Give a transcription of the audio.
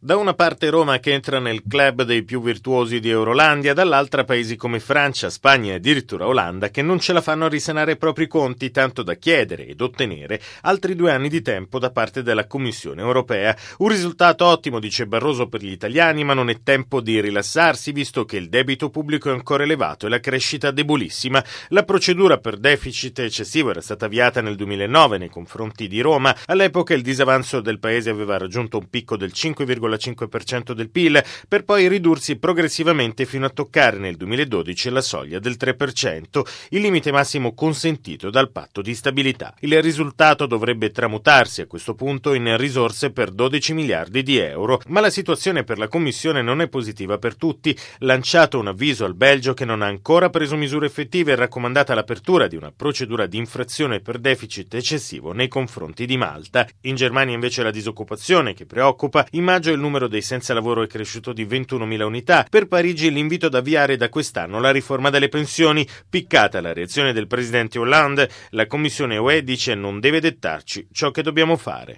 Da una parte Roma che entra nel club dei più virtuosi di Eurolandia, dall'altra paesi come Francia, Spagna e addirittura Olanda che non ce la fanno a risanare i propri conti, tanto da chiedere ed ottenere altri 2 anni di tempo da parte della Commissione europea. Un risultato ottimo, dice Barroso, per gli italiani, ma non è tempo di rilassarsi visto che il debito pubblico è ancora elevato e la crescita debolissima. La procedura per deficit eccessivo era stata avviata nel 2009 nei confronti di Roma. All'epoca il disavanzo del paese aveva raggiunto un picco del 5,5% del PIL, per poi ridursi progressivamente fino a toccare nel 2012 la soglia del 3%, il limite massimo consentito dal patto di stabilità. Il risultato dovrebbe tramutarsi a questo punto in risorse per 12 miliardi di euro, ma la situazione per la Commissione non è positiva per tutti. Lanciato un avviso al Belgio che non ha ancora preso misure effettive e raccomandata l'apertura di una procedura di infrazione per deficit eccessivo nei confronti di Malta. In Germania invece la disoccupazione che preoccupa. In maggio il numero dei senza lavoro è cresciuto di 21.000 unità. Per Parigi l'invito ad avviare da quest'anno la riforma delle pensioni. Piccata la reazione del presidente Hollande, la Commissione UE dice non deve dettarci ciò che dobbiamo fare.